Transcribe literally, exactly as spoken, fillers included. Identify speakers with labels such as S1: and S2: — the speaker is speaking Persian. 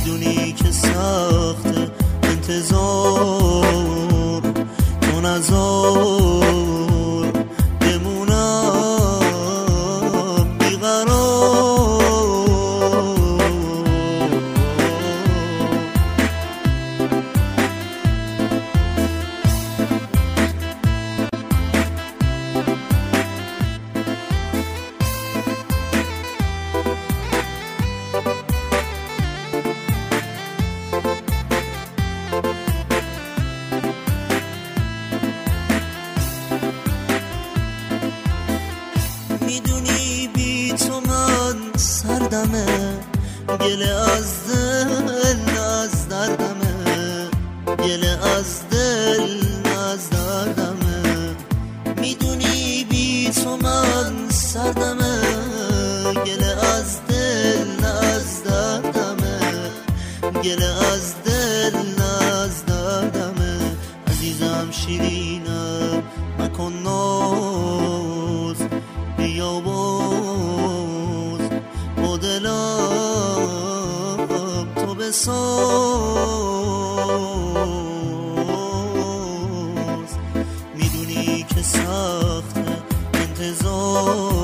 S1: میدونی که سخته انتظار تو نذار بمونم بیقرار. میدونی بی تو من سردمه، گله از دل نه از دردمه، گله از دل نه از دردمه. میدونی بی تو من سردمه، گله از دل نه از دردمه، گله از دل نه از دردمه. عزیزم شیرینم مکن ناز، بیا باز با دلم تو بساز. میدونی که سخته انتظار